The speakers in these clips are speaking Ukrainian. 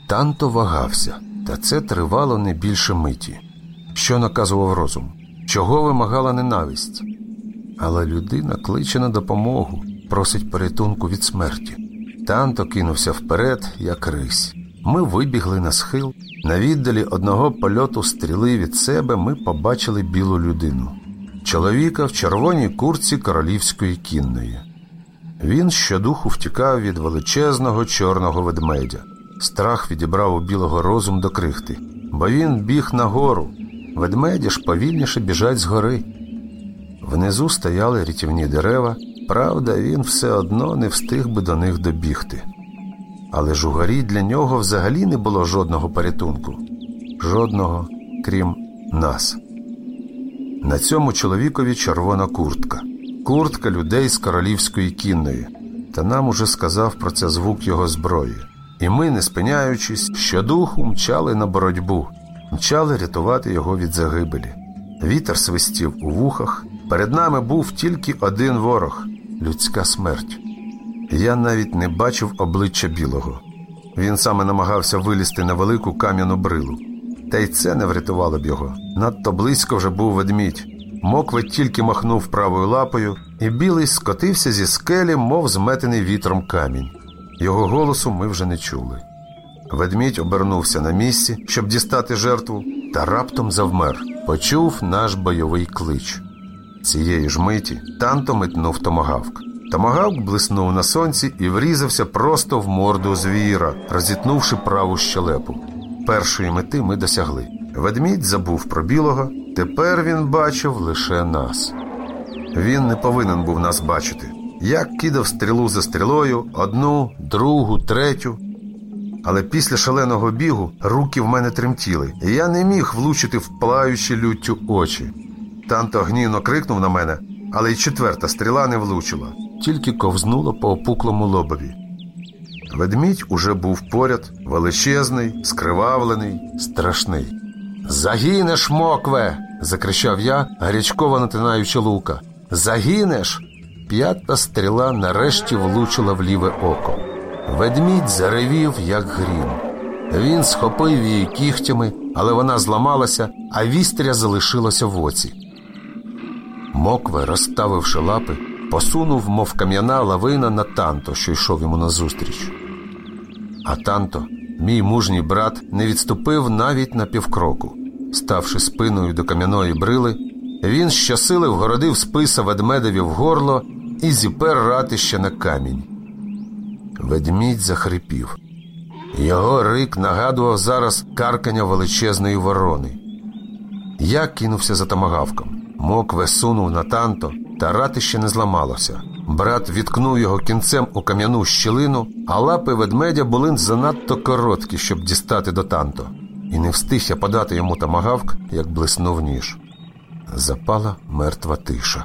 Танто вагався, та це тривало не більше миті. Що наказував розум? Чого вимагала ненависть? Але людина кличе на допомогу, просить порятунку від смерті. Танто кинувся вперед, як рись. Ми вибігли на схил. На віддалі одного польоту стріли від себе ми побачили білу людину. Чоловіка в червоній куртці королівської кінної. Він щодуху втікав від величезного чорного ведмедя. Страх відібрав у білого розум до крихти, бо він біг нагору. Ведмеді ж повільніше біжать згори. Внизу стояли рятівні дерева, правда, він все одно не встиг би до них добігти. Але ж угорі для нього взагалі не було жодного порятунку. Жодного, крім нас. На цьому чоловікові червона куртка. Куртка людей з королівської кінної. Та нам уже сказав про це звук його зброї. І ми, не спиняючись, щодуху мчали на боротьбу. Мчали рятувати його від загибелі. Вітер свистів у вухах. Перед нами був тільки один ворог – людська смерть. Я навіть не бачив обличчя білого. Він саме намагався вилізти на велику кам'яну брилу. Та й це не врятувало б його. Надто близько вже був ведмідь. Мокве тільки махнув правою лапою, і білий скотився зі скелі, мов зметений вітром камінь. Його голосу ми вже не чули. Ведмідь обернувся на місці, щоб дістати жертву, та раптом завмер. Почув наш бойовий клич. Цієї ж миті Танто метнув томагавк. Томагавк блиснув на сонці і врізався просто в морду звіра, розітнувши праву щелепу. Першої мети ми досягли. Ведмідь забув про білого, тепер він бачив лише нас. Він не повинен був нас бачити. Я кидав стрілу за стрілою, одну, другу, третю. Але після шаленого бігу руки в мене тремтіли, і я не міг влучити в палаючі люттю очі. Танто гнівно крикнув на мене, але й четверта стріла не влучила, тільки ковзнула по опуклому лобові. Ведмідь уже був поряд, величезний, скривавлений, страшний. «Загинеш, Мокве!» – закричав я, гарячково натинаючи лука. «Загинеш!» П'ята стріла нарешті влучила в ліве око. Ведмідь заревів, як грім. Він схопив її кігтями, але вона зламалася, а вістря залишилося в оці. Мокве, розставивши лапи, посунув, мов кам'яна лавина, на Танто, що йшов йому назустріч. А Танто, мій мужній брат, не відступив навіть на півкроку. Ставши спиною до кам'яної брили, він щосили вгородив списа ведмедеві в горло і зіпер ратище на камінь. Ведмідь захрипів. Його рик нагадував зараз каркання величезної ворони. Я кинувся за томагавком. Мокве сунув на Танто, та ратище не зламалося. Брат відкнув його кінцем у кам'яну щілину, а лапи ведмедя були занадто короткі, щоб дістати до Танто. І не встиг я подати йому томагавк, як блиснув ніж. Запала мертва тиша.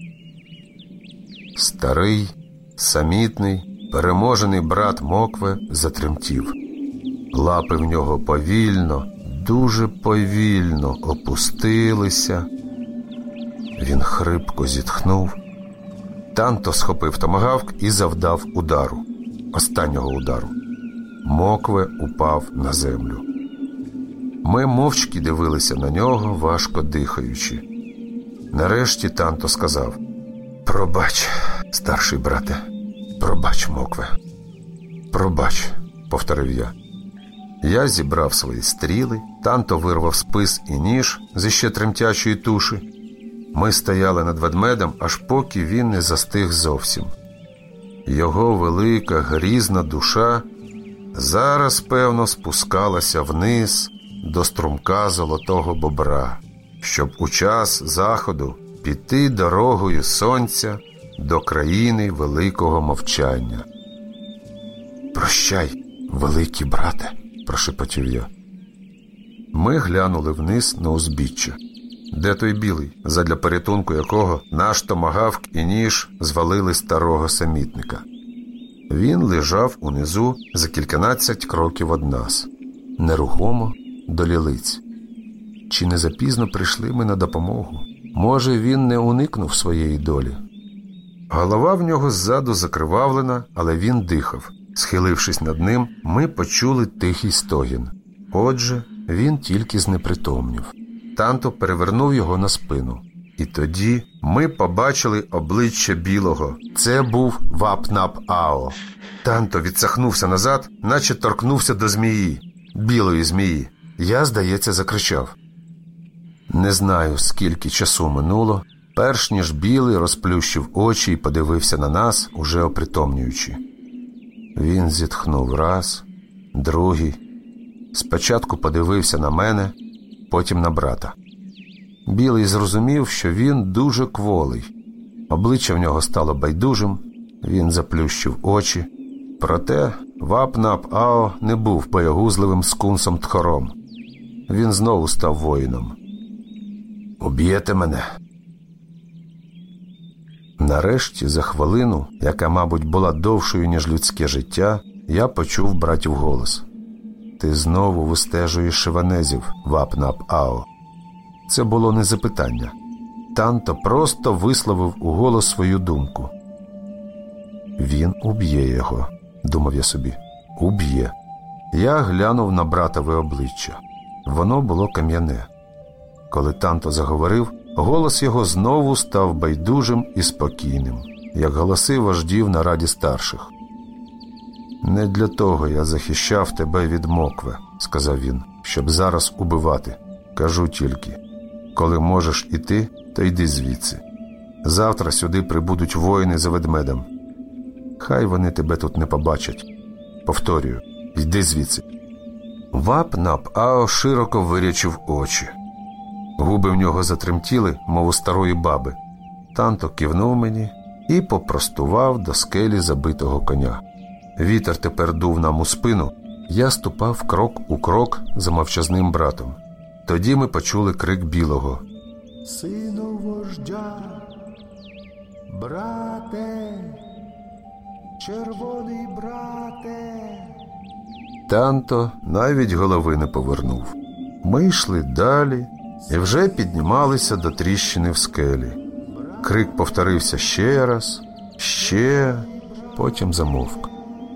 Старий, самітний, переможений брат Мокве затремтів. Лапи в нього повільно, дуже повільно опустилися. Він хрипко зітхнув. Танто схопив томагавк і завдав удару. Останнього удару. Мокве упав на землю. Ми мовчки дивилися на нього, важко дихаючи. Нарешті Танто сказав: «Пробач, старший брате, пробач, Мокве». «Пробач», – повторив я. Я зібрав свої стріли, Танто вирвав спис і ніж зі ще тремтячої туші. Ми стояли над ведмедем, аж поки він не застиг зовсім. Його велика, грізна душа зараз, певно, спускалася вниз до струмка Золотого Бобра, щоб у час заходу піти дорогою сонця до країни великого мовчання. «Прощай, великий брате», – прошепотів я. Ми глянули вниз на узбіччя. Де той білий, задля порятунку якого наш томагавк і ніж звалили старого самітника? Він лежав унизу за кільканадцять кроків від нас, нерухомо до лілиць. Чи не запізно прийшли ми на допомогу? Може, він не уникнув своєї долі? Голова в нього ззаду закривавлена, але він дихав. Схилившись над ним, ми почули тихий стогін. Отже, він тільки знепритомнів. Танто перевернув його на спину. І тоді ми побачили обличчя Білого. Це був Вап-Нап-Ао. Танто відсахнувся назад, наче торкнувся до змії. Білої змії. Я, здається, закричав. Не знаю, скільки часу минуло, перш ніж Білий розплющив очі і подивився на нас, уже опритомнюючи. Він зітхнув раз, другий. Спочатку подивився на мене, потім на брата. Білий зрозумів, що він дуже кволий. Обличчя в нього стало байдужим, він заплющив очі. Проте Вап-Нап-Ао не був боягузливим скунсом-тхором. Він знову став воїном. «Уб'єте мене?» Нарешті, за хвилину, яка, мабуть, була довшою, ніж людське життя, я почув братів голос. «Ти знову вистежуєш шиванезів, Вап-Нап-Ао». Це було не запитання. Танто просто висловив у голос свою думку. «Він уб'є його», – думав я собі. «Уб'є». Я глянув на братове обличчя. Воно було кам'яне. Коли Танто заговорив, голос його знову став байдужим і спокійним, як голоси вождів на раді старших. «Не для того я захищав тебе від мокви», – сказав він, – «щоб зараз убивати. Кажу тільки, коли можеш іти, то йди звідси. Завтра сюди прибудуть воїни за ведмедем. Хай вони тебе тут не побачать. Повторюю, йди звідси». Вап-Нап-Ао широко вирячив очі. Губи в нього затремтіли, мов у старої баби. Танто кивнув мені і попростував до скелі забитого коня. Вітер тепер дув нам у спину. Я ступав крок у крок за мовчазним братом. Тоді ми почули крик Білого. «Сину вождя, брате, червоний брате!» Танто навіть голови не повернув. Ми йшли далі і вже піднімалися до тріщини в скелі. Крик повторився ще раз, потім замовк.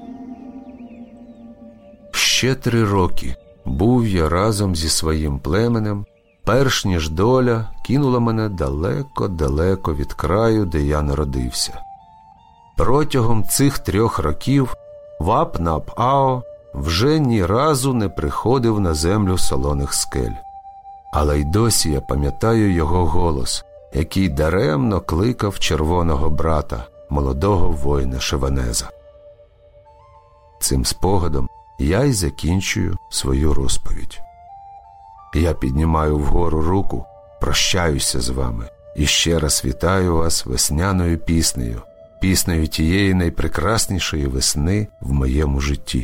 Ще 3 роки був я разом зі своїм племенем, перш ніж доля кинула мене далеко-далеко від краю, де я народився. Протягом цих 3 років Вап-Нап-Ао вже ні разу не приходив на землю солоних скель. Але й досі я пам'ятаю його голос, який даремно кликав червоного брата, молодого воїна Шиванеза. Цим спогадом я й закінчую свою розповідь. Я піднімаю вгору руку, прощаюся з вами і ще раз вітаю вас весняною піснею, піснею тієї найпрекраснішої весни в моєму житті.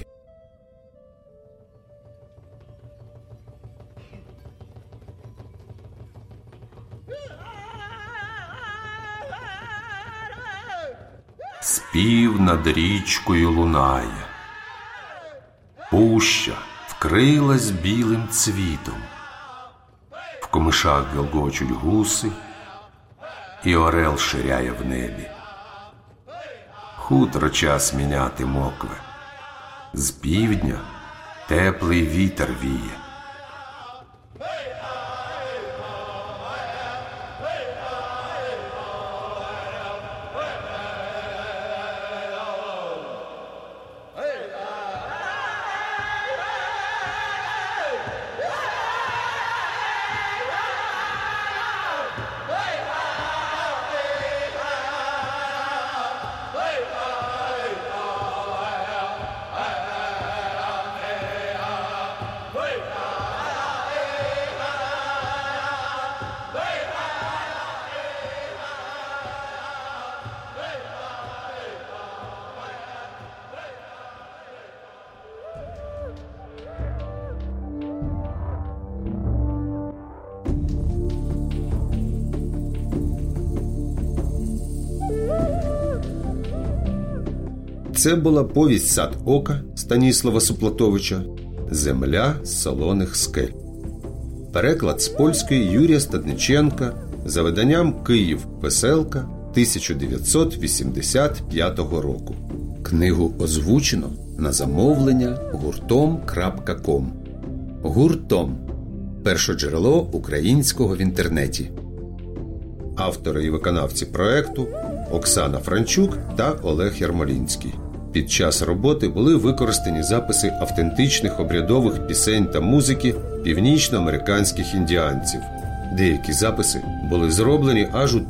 Спів над річкою лунає. Пуща вкрилась білим цвітом. В комишах гелгочуть гуси, і орел ширяє в небі. Хутро час міняти мокви. З півдня теплий вітер віє. Це була повість «Сад ока» Станіслава Суплатовича «Земля з солоних скель». Переклад з польської Юрія Стадниченка за виданням «Київ. Веселка» 1985 року. Книгу озвучено на замовлення гуртом.ком. Гуртом – першоджерело українського в інтернеті. Автори і виконавці проекту – Оксана Франчук та Олег Ярмолінський. Під час роботи були використані записи автентичних обрядових пісень та музики північноамериканських індіанців. Деякі записи були зроблені аж у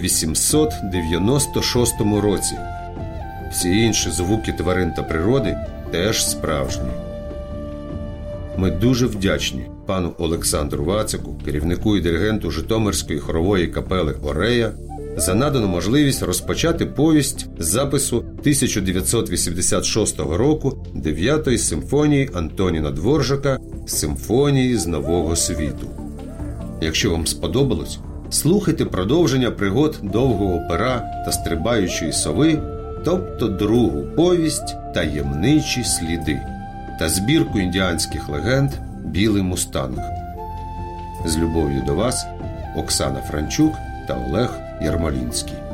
1896 році. Всі інші звуки тварин та природи теж справжні. Ми дуже вдячні пану Олександру Вацику, керівнику і диригенту Житомирської хорової капели «Орея», за надану можливість розпочати повість з запису 1986 року 9-ї симфонії Антоніна Дворжака «Симфонії з Нового світу». Якщо вам сподобалось, слухайте продовження пригод довгого пера та стрибаючої сови, тобто другу повість «Таємничі сліди» та збірку індіанських легенд «Білий мустанг». З любов'ю до вас, Оксана Франчук та Олег Ярмолінський.